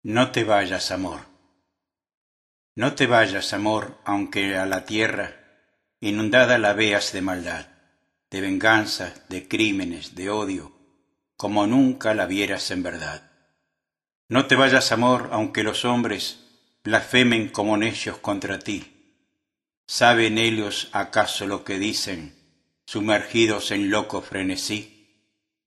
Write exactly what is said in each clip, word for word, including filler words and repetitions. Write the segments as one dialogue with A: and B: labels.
A: No te vayas, amor. No te vayas, amor, aunque a la tierra inundada la veas de maldad, de venganzas, de crímenes, de odio, como nunca la vieras en verdad. No te vayas, amor, aunque los hombres blasfemen como necios contra ti. ¿Saben ellos acaso lo que dicen, sumergidos en loco frenesí?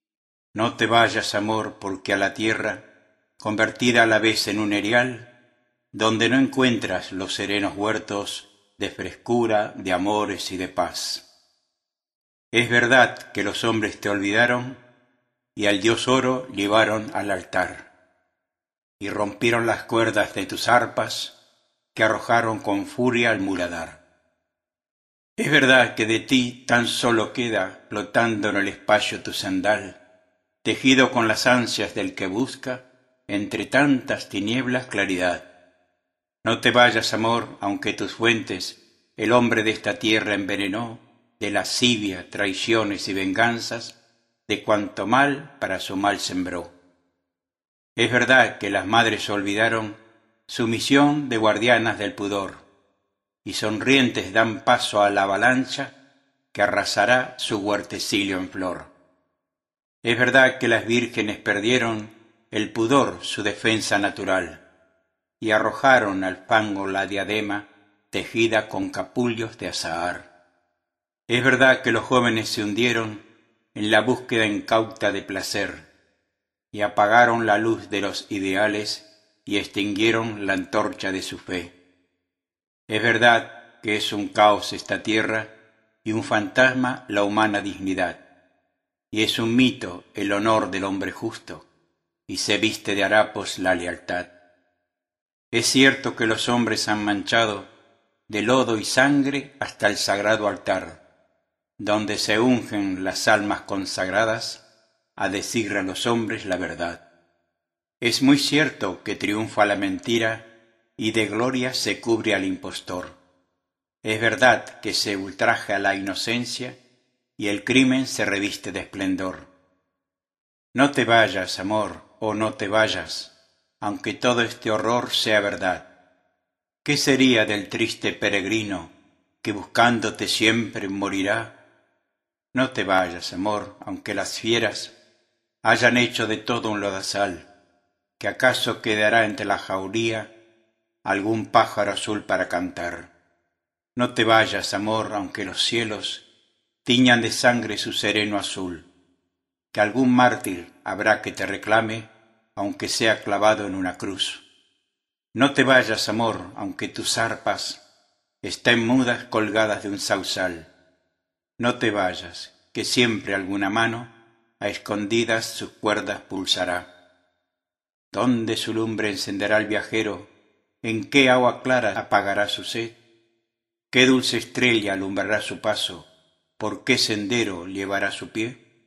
A: No te vayas, amor, porque a la tierra, convertida a la vez en un erial, donde no encuentras los serenos huertos de frescura, de amores y de paz. Es verdad que los hombres te olvidaron y al dios oro llevaron al altar, y rompieron las cuerdas de tus arpas que arrojaron con furia al muladar. Es verdad que de ti tan solo queda flotando en el espacio tu sandal, tejido con las ansias del que busca entre tantas tinieblas claridad. No te vayas, amor, aunque tus fuentes el hombre de esta tierra envenenó de lascivia, traiciones y venganzas de cuanto mal para su mal sembró. Es verdad que las madres olvidaron su misión de guardianas del pudor y sonrientes dan paso a la avalancha que arrasará su huertecillo en flor. Es verdad que las vírgenes perdieron el pudor, su defensa natural, y arrojaron al fango la diadema tejida con capullos de azahar. Es verdad que los jóvenes se hundieron en la búsqueda incauta de placer, y apagaron la luz de los ideales y extinguieron la antorcha de su fe. Es verdad que es un caos esta tierra y un fantasma la humana dignidad, y es un mito el honor del hombre justo, y se viste de harapos la lealtad. Es cierto que los hombres han manchado de lodo y sangre hasta el sagrado altar, donde se ungen las almas consagradas a decir a los hombres la verdad. Es muy cierto que triunfa la mentira y de gloria se cubre al impostor. Es verdad que se ultraja la inocencia y el crimen se reviste de esplendor. No te vayas, amor, o no te vayas, aunque todo este horror sea verdad. ¿Qué sería del triste peregrino que buscándote siempre morirá? No te vayas, amor, aunque las fieras hayan hecho de todo un lodazal, que acaso quedará entre la jauría algún pájaro azul para cantar. No te vayas, amor, aunque los cielos tiñan de sangre su sereno azul, que algún mártir habrá que te reclame, aunque sea clavado en una cruz. No te vayas, amor, aunque tus arpas estén mudas colgadas de un sausal. No te vayas, que siempre alguna mano a escondidas sus cuerdas pulsará. ¿Dónde su lumbre encenderá el viajero? ¿En qué agua clara apagará su sed? ¿Qué dulce estrella alumbrará su paso? ¿Por qué sendero llevará su pie?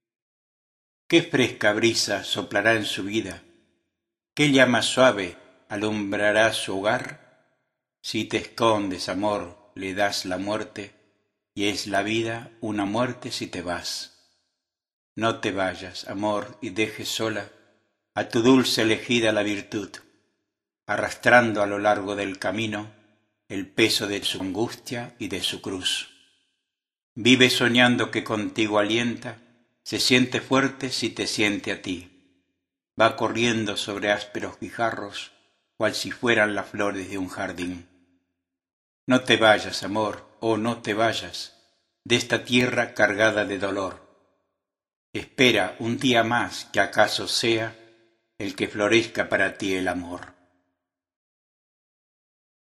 A: ¿Qué fresca brisa soplará en su vida? ¿Qué llama suave alumbrará su hogar? Si te escondes, amor, le das la muerte, y es la vida una muerte si te vas. No te vayas, amor, y dejes sola a tu dulce elegida la virtud, arrastrando a lo largo del camino el peso de su angustia y de su cruz. Vive soñando que contigo alienta, se siente fuerte si te siente a ti. Va corriendo sobre ásperos guijarros, cual si fueran las flores de un jardín. No te vayas, amor, oh no te vayas, de esta tierra cargada de dolor. Espera un día más que acaso sea el que florezca para ti el amor.